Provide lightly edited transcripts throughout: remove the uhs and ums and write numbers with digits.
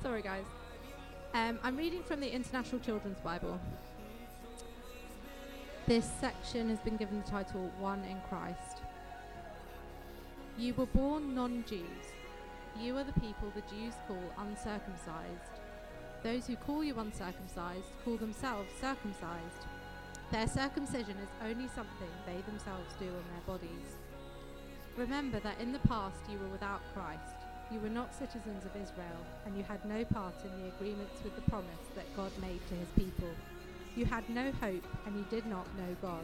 Sorry, guys. I'm reading from the International Children's Bible. This section has been given the title, One in Christ. You were born non-Jews. You are the people the Jews call uncircumcised. Those who call you uncircumcised call themselves circumcised. Their circumcision is only something they themselves do on their bodies. Remember that in the past you were without Christ. You were not citizens of Israel, and you had no part in the agreements with the promise that God made to his people. You had no hope, and you did not know God.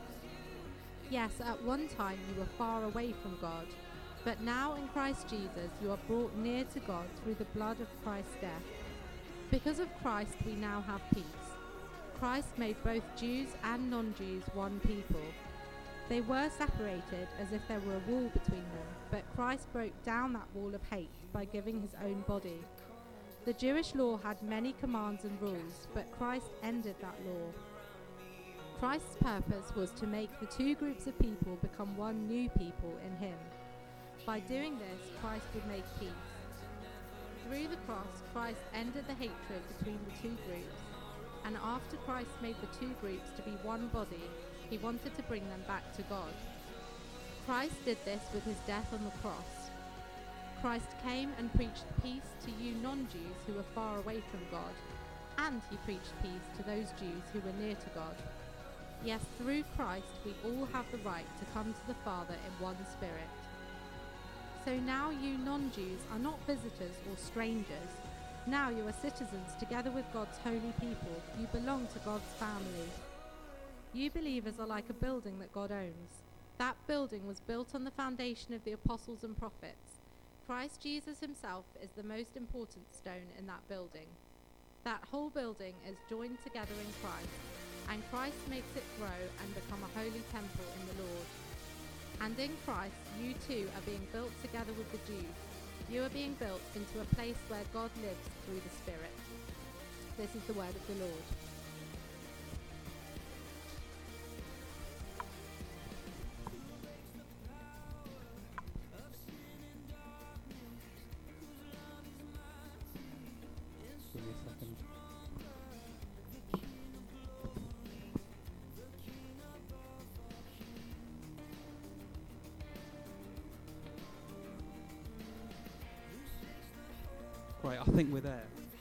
Yes, at one time you were far away from God, but now in Christ Jesus you are brought near to God through the blood of Christ's death. Because of Christ we now have peace. Christ made both Jews and non-Jews one people. They were separated as if there were a wall between them, but Christ broke down that wall of hate by giving his own body. The Jewish law had many commands and rules, but Christ ended that law. Christ's purpose was to make the two groups of people become one new people in him. By doing this, Christ would make peace. Through the cross, Christ ended the hatred between the two groups, and after Christ made the two groups to be one body, he wanted to bring them back to God. Christ did this with his death on the cross. Christ came and preached peace to you non-Jews who were far away from God, and he preached peace to those Jews who were near to God. Yes, through Christ we all have the right to come to the Father in one spirit. So now you non-Jews are not visitors or strangers. Now you are citizens together with God's holy people. You belong to God's family. You believers are like a building that God owns. That building was built on the foundation of the apostles and prophets. Christ Jesus himself is the most important stone in that building. That whole building is joined together in Christ, and Christ makes it grow and become a holy temple in the Lord. And in Christ, you too are being built together with the Jews. You are being built into a place where God lives through the Spirit. This is the word of the Lord. Give me a second. Right, I think we're there.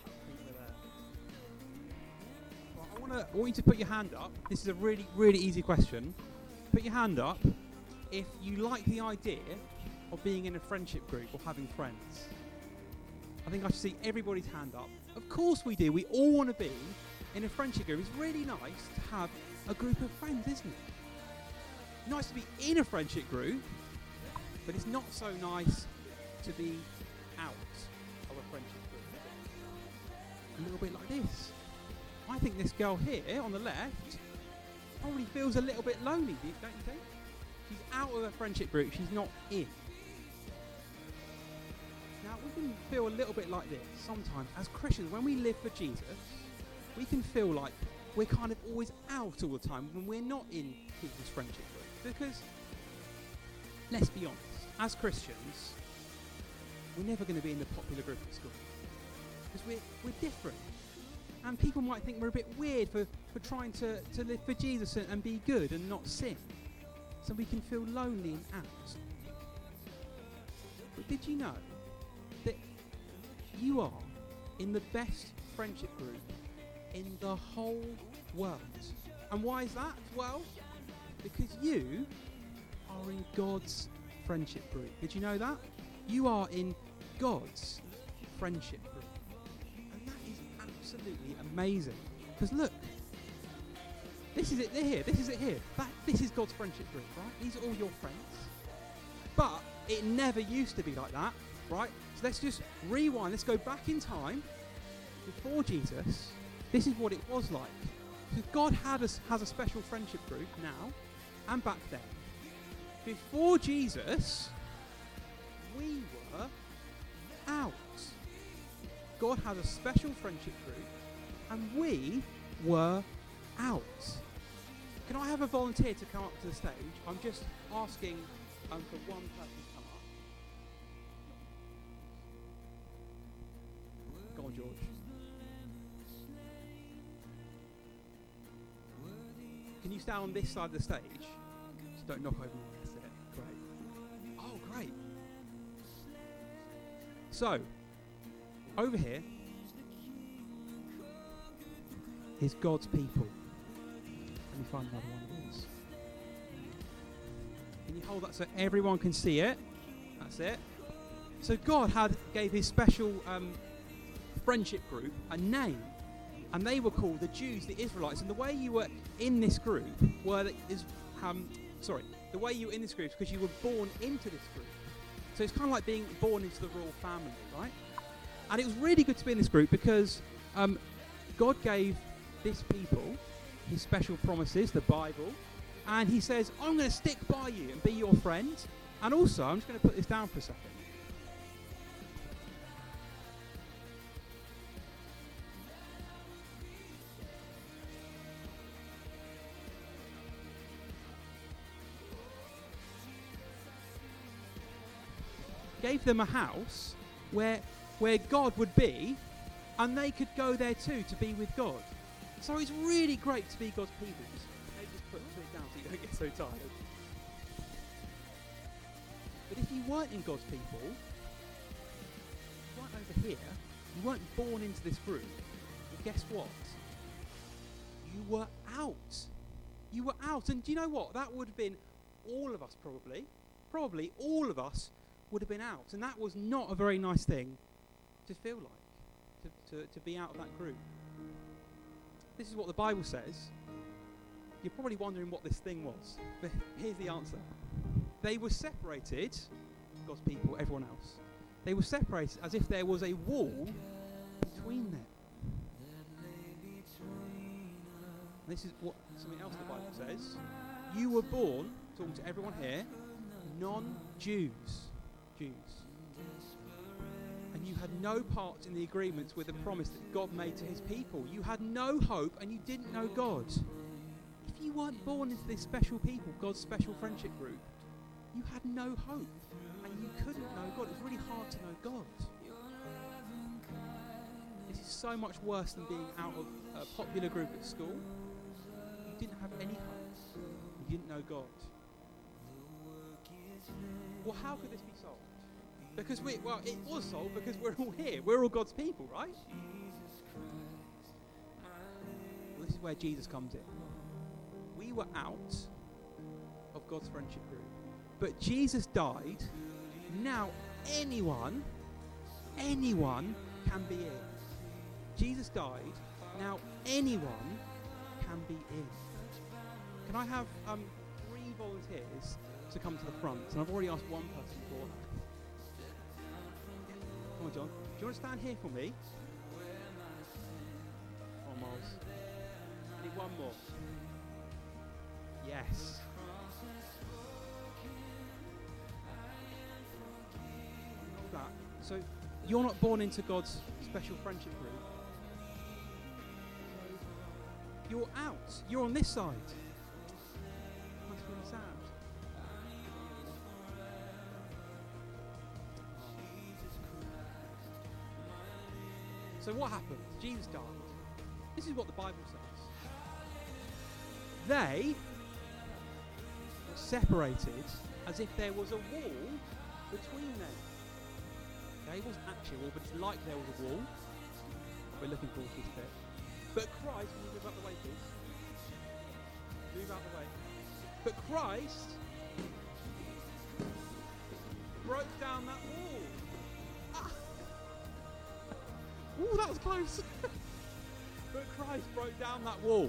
Right, I want you to put your hand up. This is a really, really easy question. Put your hand up if you like the idea of being in a friendship group or having friends. I think I should see everybody's hand up. Of course we do. We all want to be in a friendship group. It's really nice to have a group of friends, isn't it? Nice to be in a friendship group, but it's not so nice to be out of a friendship group. A little bit like this. I think this girl here on the left probably feels a little bit lonely, don't you think? She's out of a friendship group, she's not in. Now, we can feel a little bit like this sometimes as Christians. When we live for Jesus, we can feel like we're kind of always out all the time when we're not in people's friendship group. Because, let's be honest, as Christians, we're never going to be in the popular group at school. Because we're different. And people might think we're a bit weird for trying to live for Jesus and be good and not sin. So we can feel lonely and out. But did you know that you are in the best friendship group in the whole world? And why is that? Well, because you are in God's friendship group. Did you know that? You are in God's friendship group. And that is absolutely amazing. Because look, this is it here. This is it here. This is God's friendship group, right? These are all your friends. But it never used to be like that, right? So let's just rewind. Let's go back in time. Before Jesus, this is what it was like. Because God has a special friendship group now and back then. Before Jesus, we were out. God has a special friendship group and we were out. Can I have a volunteer to come up to the stage? I'm just asking for one person to come up. Go on, George. George. Can you stand on this side of the stage? Just don't knock over me. That's it. Great. Oh, great. So, over here is God's people. Let me find another one of these. Can you hold that so everyone can see it? That's it. So God gave his special friendship group a name, and they were called the Jews, the Israelites. And the way you were in this group the way you were in this group is because you were born into this group. So it's kind of like being born into the royal family, right? And it was really good to be in this group because God gave this people his special promises, the Bible, and he says, I'm going to stick by you and be your friend. And also, I'm just going to put this down for a second. Gave them a house where God would be, and they could go there too to be with God. So it's really great to be God's people. Maybe just put it down so you don't get so tired. But if you weren't in God's people, you weren't over here, you weren't born into this group, well, guess what? You were out. You were out. And do you know what? That would have been all of us probably. Probably all of us would have been out. And that was not a very nice thing to feel like, to be out of that group. This is what the Bible says. You're probably wondering what this thing was. But here's the answer. They were separated, God's people, everyone else. They were separated as if there was a wall between them. And this is what something else the Bible says. You were born, talking to everyone here, non-Jews. Jews. And you had no part in the agreements with the promise that God made to his people. You had no hope and you didn't know God. If you weren't born into this special people, God's special friendship group, you had no hope and you couldn't know God. It was really hard to know God. This is so much worse than being out of a popular group at school. You didn't have any hope. You didn't know God. Well, how could this be solved? Because it was solved because we're all here. We're all God's people, right? Well, this is where Jesus comes in. We were out of God's friendship group. But Jesus died. Now anyone can be in. Jesus died. Now anyone can be in. Can I have 3 volunteers to come to the front? And I've already asked one person before. Come on, John. Do you want to stand here for me? Come on, Miles. I need one more. Yes. Hold that. So, you're not born into God's special friendship group. You're out. You're on this side. That's really sad. So what happened? Jesus died. This is what the Bible says. They were separated as if there was a wall between them. Okay, it wasn't actually a wall, but it's like there was a wall. We're looking forward to this bit. But Christ, can you move out the way, please? Move out the way. But Christ broke down that wall. Ah. Ooh, that was close. But Christ broke down that wall.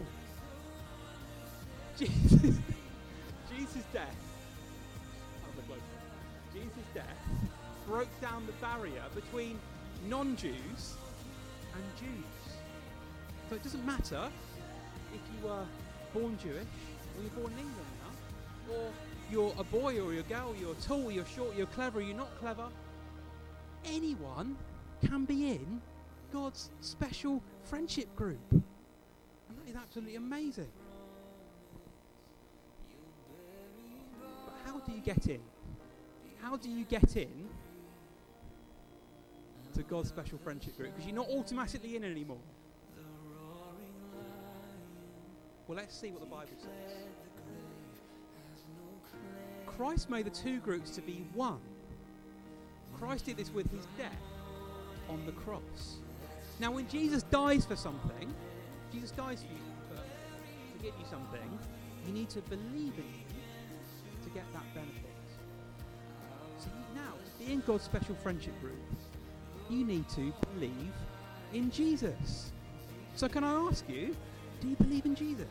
Jesus' death. That was close. Jesus' death broke down the barrier between non-Jews and Jews. So it doesn't matter if you were born Jewish or you're born in England now, or you're a boy or you're a girl, you're tall, you're short, you're clever, you're not clever. Anyone can be in God's special friendship group. And that is absolutely amazing. But how do you get in? How do you get in to God's special friendship group because you're not automatically in it anymore? Well, let's see what the Bible says. Christ made the two groups to be one. Christ did this with his death on the cross. Now, when Jesus dies for something, Jesus dies for you to give you something, you need to believe in him to get that benefit. So now, to be in God's special friendship group, you need to believe in Jesus. So can I ask you, do you believe in Jesus?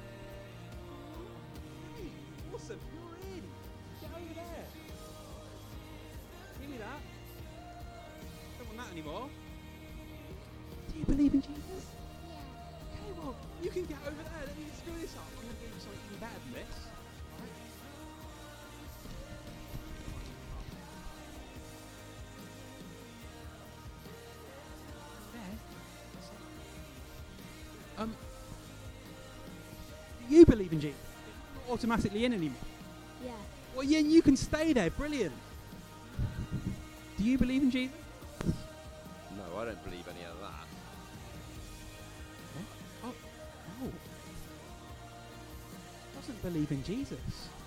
Hey, awesome, you're in. Get over there. Give me that. Don't want that anymore. Do you believe in Jesus? Yeah. Okay, well, you can get over there. Let me screw this up. I'm going to give you something even better than this. Do you believe in Jesus? You're not automatically in anymore. Yeah. Well, yeah, you can stay there. Brilliant. Do you believe in Jesus? No, I don't believe any of that. What? Oh. Doesn't believe in Jesus.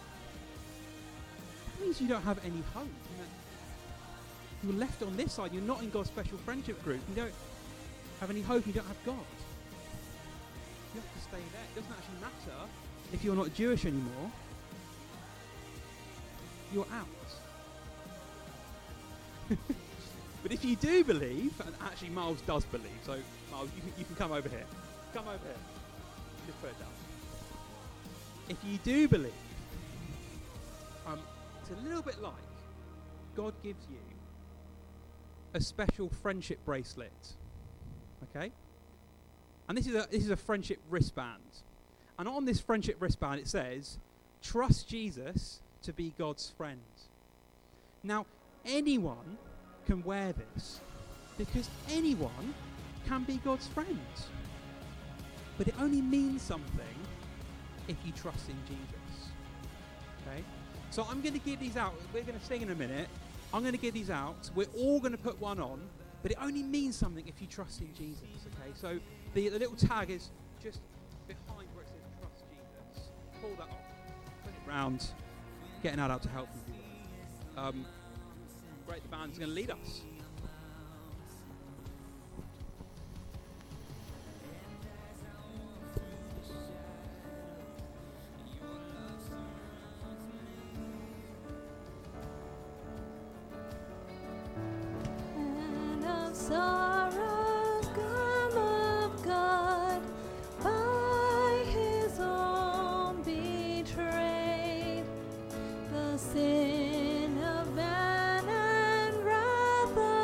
That means you don't have any hope. You're left on this side. You're not in God's special friendship group. You don't have any hope. You don't have God. You have to stay there. It doesn't actually matter if you're not Jewish anymore. You're out. But if you do believe, and actually Miles does believe, so Miles, you can come over here. Come over here. Just put it down. If you do believe, it's a little bit like God gives you a special friendship bracelet. Okay? And this is a friendship wristband. And on this friendship wristband it says, trust Jesus to be God's friend. Now, anyone can wear this because anyone can be God's friend. But it only means something if you trust in Jesus. Okay? So I'm going to give these out. We're going to sing in a minute. I'm going to give these out. We're all going to put one on. But it only means something if you trust in Jesus. Okay? So the little tag is just behind where it says trust Jesus. Pull that off. Put it round. Getting that out to help you. Great, the band's going to lead us. And of sorrows come of God, by his own betrayed, the sin of man and wrath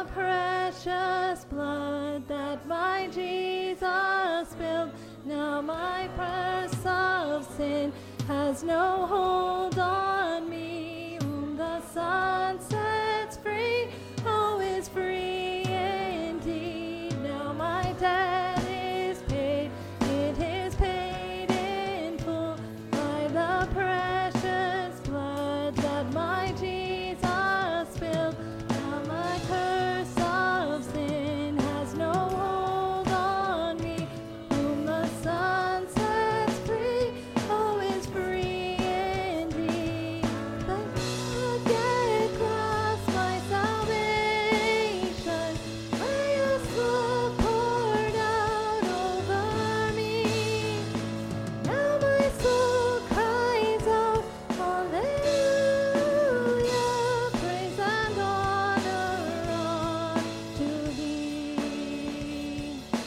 the precious blood that my Jesus spilled. Now my purse of sin has no hold on me. Whom the Son sets free, oh, is free indeed. Now my debt is paid, it is paid in full by the precious blood that my Jesus spilled. Now my curse of sin has no hold on me. Whom the Son sets free, oh, is free indeed. The rugged cross, my salvation, where your blood poured out over me. Now my soul cries out, hallelujah, praise and honor unto thee.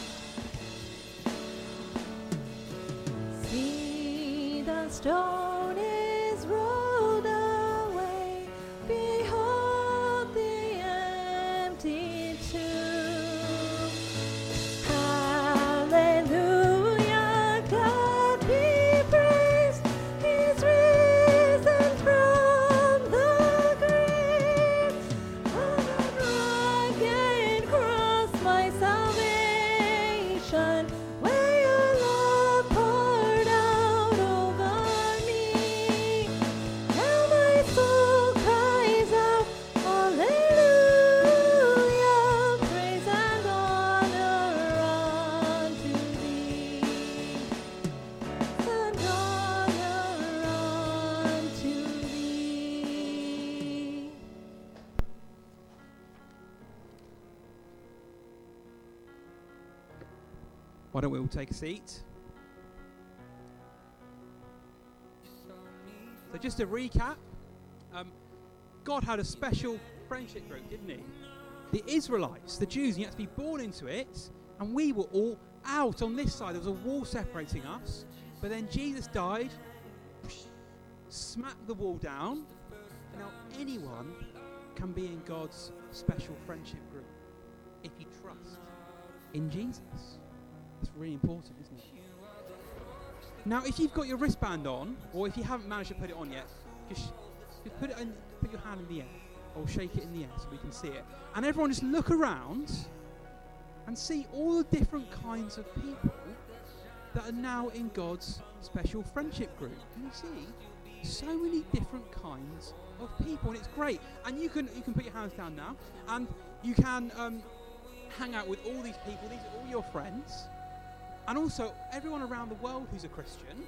See, the stone is rolled away, behold the empty tomb. Hallelujah, God be praised, He's risen from the grave. On the rugged cross, my salvation, where your love poured out over me. Now my soul cries out, hallelujah, praise and honor unto thee. And honor unto thee. Why don't we all take a seat? So just to recap, God had a special friendship group, didn't he? The Israelites, the Jews, you had to be born into it, and we were all out on this side. There was a wall separating us, but then Jesus died, smacked the wall down, and now anyone can be in God's special friendship group if you trust in Jesus. That's really important, isn't it? Now, if you've got your wristband on, or if you haven't managed to put it on yet, just put it in, put your hand in the air, or shake it in the air so we can see it. And everyone just look around and see all the different kinds of people that are now in God's special friendship group. Can you see so many different kinds of people? And it's great. And you can put your hands down now, and you can hang out with all these people. These are all your friends. And also, everyone around the world who's a Christian,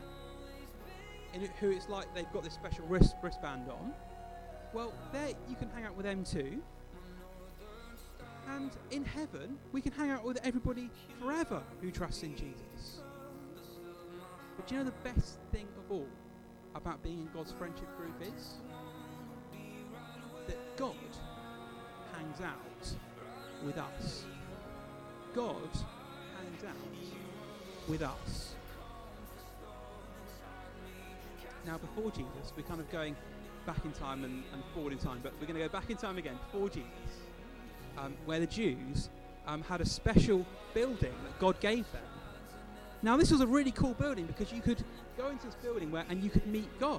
who it's like they've got this special wristband on, well, you can hang out with them too. And in heaven, we can hang out with everybody forever who trusts in Jesus. But do you know the best thing of all about being in God's friendship group is? That God hangs out with us. God hangs out with us. Now, before Jesus, we're kind of going back in time and forward in time, but we're going to go back in time again before Jesus, where the Jews had a special building that God gave them. Now, this was a really cool building because you could go into this building and you could meet God.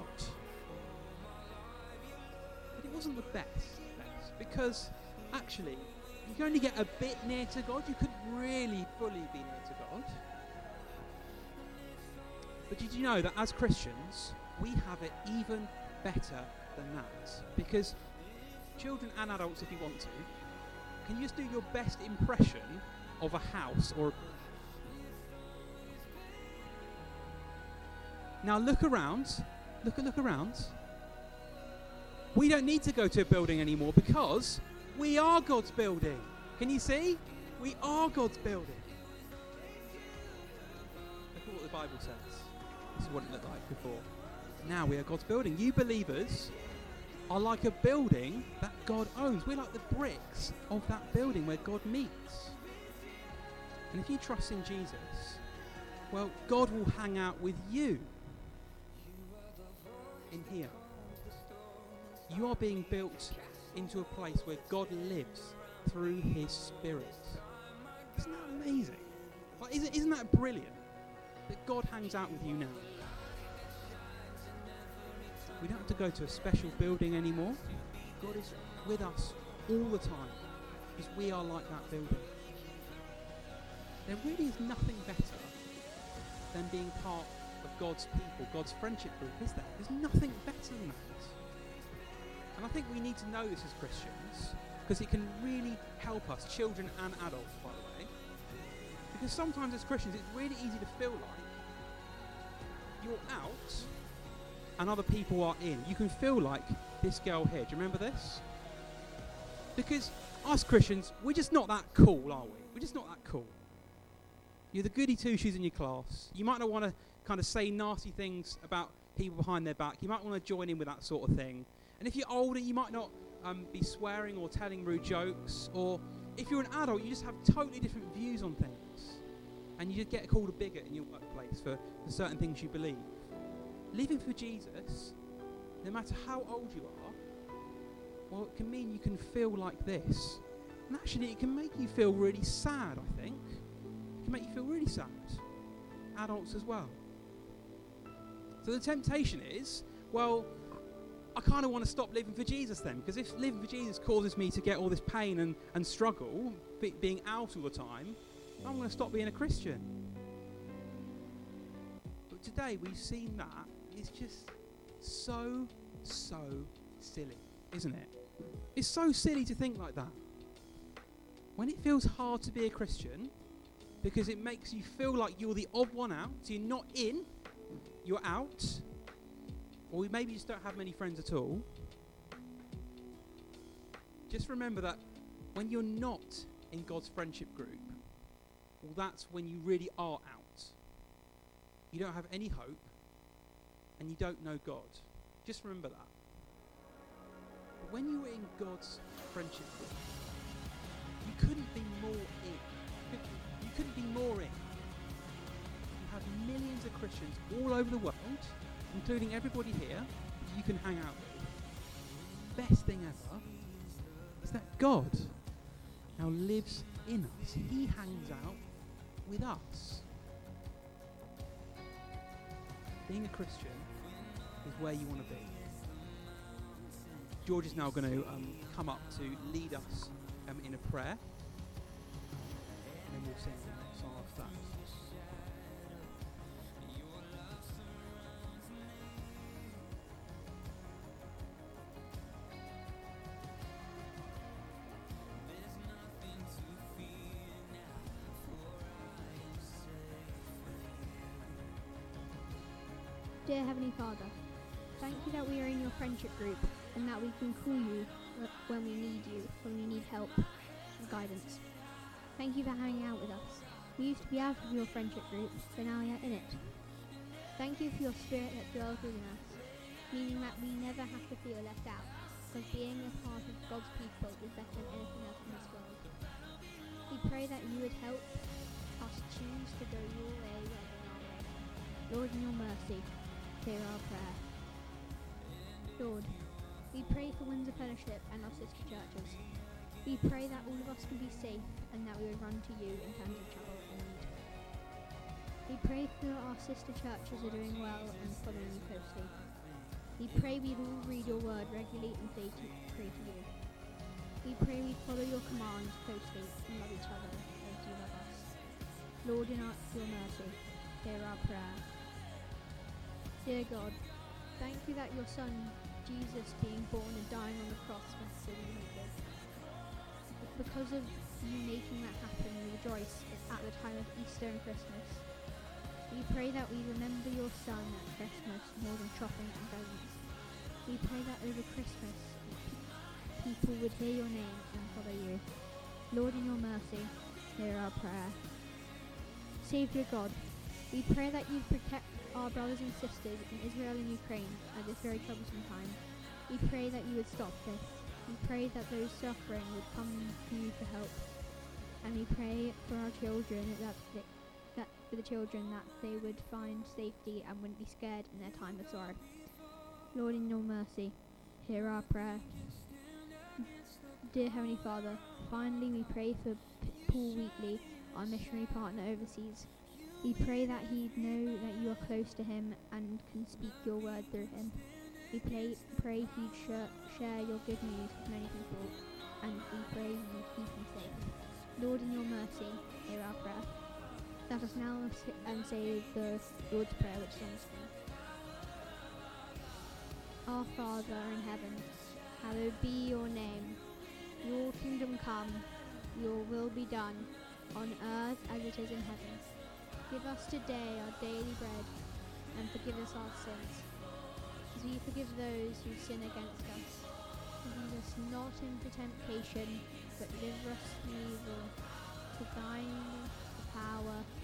But it wasn't the best because actually you can only get a bit near to God. You couldn't really fully be near to God. But did you know that as Christians, we have it even better than that? Because children and adults, if you want to, can you just do your best impression of a house or Now look around. Look around. We don't need to go to a building anymore because we are God's building. Can you see? We are God's building. Look at what the Bible says. This is what it looked like before. Now we are God's building. You believers are like a building that God owns. We're like the bricks of that building where God meets. And if you trust in Jesus, well, God will hang out with you in here. You are being built into a place where God lives through his Spirit. Isn't that amazing? Like, isn't that brilliant? That God hangs out with you now. We don't have to go to a special building anymore. God is with us all the time because we are like that building. There really is nothing better than being part of God's people, God's friendship group, is there? There's nothing better than that. And I think we need to know this as Christians because it can really help us, children and adults, by the way. Because sometimes as Christians, it's really easy to feel like you're out and other people are in. You can feel like this girl here. Do you remember this? Because us Christians, we're just not that cool, are we? We're just not that cool. You're the goody two-shoes in your class. You might not want to kind of say nasty things about people behind their back. You might want to join in with that sort of thing. And if you're older, you might not be swearing or telling rude jokes. Or if you're an adult, you just have totally different views on things. And you just get called a bigot in your workplace for certain things you believe. Living for Jesus, no matter how old you are, well, it can mean you can feel like this. And actually, it can make you feel really sad, I think. It can make you feel really sad. Adults as well. So the temptation is, well, I kind of want to stop living for Jesus then, because if living for Jesus causes me to get all this pain and struggle, being out all the time, I'm going to stop being a Christian. But today we've seen that it's just so silly, isn't it? It's so silly to think like that. When it feels hard to be a Christian, because it makes you feel like you're the odd one out, so you're not in, you're out, or maybe you just don't have many friends at all. Just remember that when you're not in God's friendship group, well, that's when you really are out. You don't have any hope, and you don't know God. Just remember that. But when you're in God's friendship group, you couldn't be more in. You couldn't be more in. You have millions of Christians all over the world, including everybody here, that you can hang out with. Best thing ever is that God now lives in us. He hangs out with us. Being a Christian is where you want to be. George is now going to come up to lead us in a prayer, and then we'll sing the next song after that. Dear Heavenly Father, thank you that we are in your friendship group and that we can call you when we need you, when we need help and guidance. Thank you for hanging out with us. We used to be out of your friendship group, but now we are in it. Thank you for your spirit that dwells within us, meaning that we never have to feel left out, because being a part of God's people is better than anything else in this world. We pray that you would help us choose to go your way rather than our way. Lord, in your mercy, hear our prayer. Lord, we pray for Windsor Fellowship and our sister churches. We pray that all of us can be safe and that we would run to you in times of trouble and need. We pray for our sister churches are doing well and following you closely. We pray we'd all read your word regularly and pray to you. We pray we'd follow your commands closely and love each other as you love us. Lord, in your mercy, hear our prayer. Dear God, thank you that your Son, Jesus, being born and dying on the cross was so we might live. Because of you making that happen, we rejoice at the time of Easter and Christmas. We pray that we remember your Son at Christmas more than shopping and presents. We pray that over Christmas, people would hear your name and follow you. Lord, in your mercy, hear our prayer. Saviour God, we pray that you protect our brothers and sisters in Israel and Ukraine at this very troublesome time. We pray that you would stop this. We pray that those suffering would come to you for help. And we pray for our children that they would find safety and wouldn't be scared in their time of sorrow. Lord, in your mercy, hear our prayer. Dear Heavenly Father, finally we pray for Paul Wheatley, our missionary partner overseas. We pray that he'd know that you are close to him and can speak your word through him. We pray he'd share your good news with many people, and we pray you'd keep him safe. Lord, in your mercy, hear our prayer. Let us now say the Lord's Prayer, which is on the screen. Our Father in heaven, hallowed be your name. Your kingdom come, your will be done, on earth as it is in heaven. Give us today our daily bread, and forgive us our sins, as we forgive those who sin against us. And lead us not into temptation, but deliver us from evil. For thine is the power,